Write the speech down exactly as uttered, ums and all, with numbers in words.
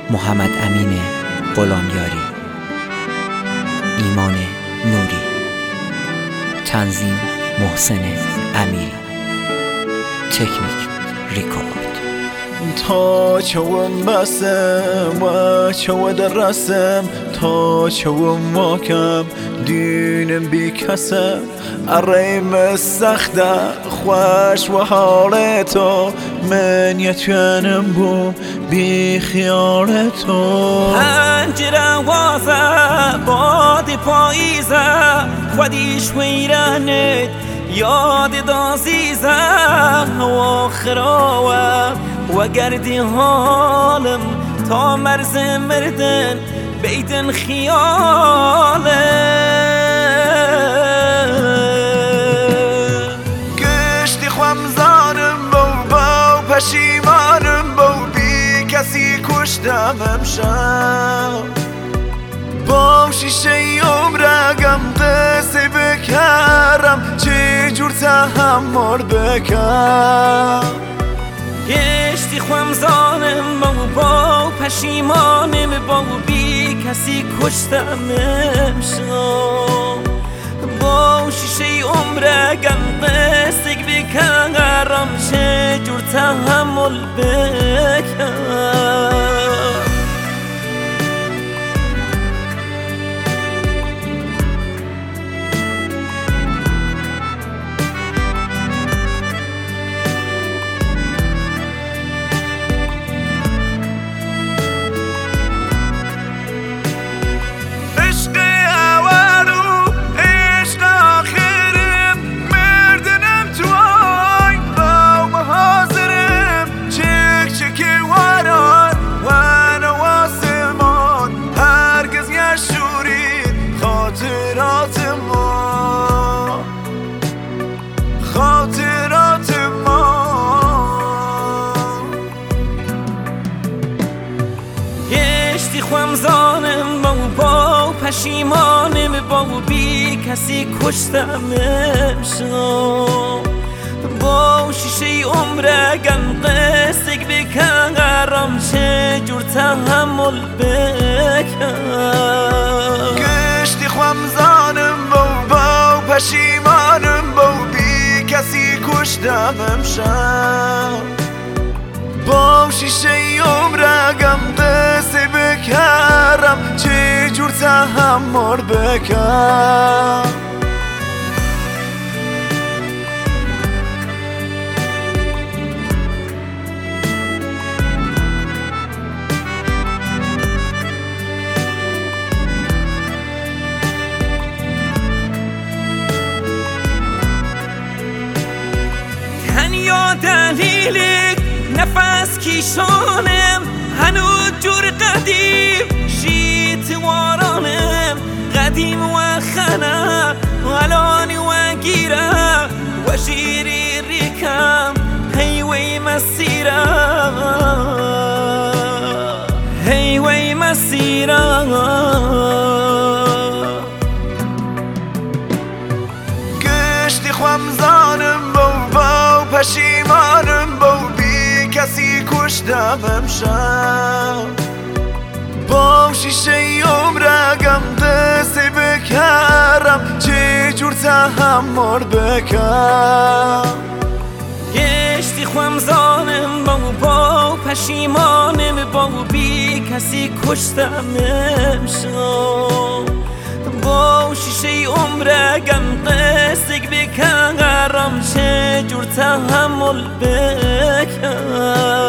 محمد امین غلامیاری، ایمان نوری، تنظیم محسن امیری، تکنیک ریکورد. تا چوم بسم و چو درسم تا چوم واکم دینم بی کسم اریم سخته خوش و حال تو من یتونم بو بی خیال تو. پنجره وازه باد پاییزه خودیش ویرانت یاد دازیزه هوا خراوه و گردی حالم تا مرز مردن بیدن خیاله. گشتی خوام زانم بو بو پشیمانم بو بی کسی کشتم امشب با شیشه عمرگم قصه بکرم چه جور تحمل بکرم. گشتی خوام زانم بو با پشیمانم با بی کسی کشتم امشب با شیشه عمرگم قصه بکرم چه جور تحمل بکرم. خاطرات ما خاطرات ما گشتی خوام زانم با با پشیمانم با بی کسی کشتم امشب با شیشه عمرگم قصه بکرم چه جور تحمل بکرم. گشتی خوام زانم بو بو پشیمانم بو بی کسی کشتم امشب با شیشه عمرگم قصه بکرم چه جور تحمل بکرم. دلیلک نفس کیشانم هنوز جور قدیم شیت وارانم قدیم و خنم الان و گیرم و شیری ریکم هیوی مسیرم هیوی مسیرم. گشتی خوام زانم بو بو پشیمانم بو بی کسی کشتم امشب با شیشه عمرگم قصه بکرم چه جور تحمل بکرم. گشتی خوام زانم با با پشیمانم با بی کسی کشتم امشب با شیشه عمرگم قصه بکرم چه جور تحمل بکرم.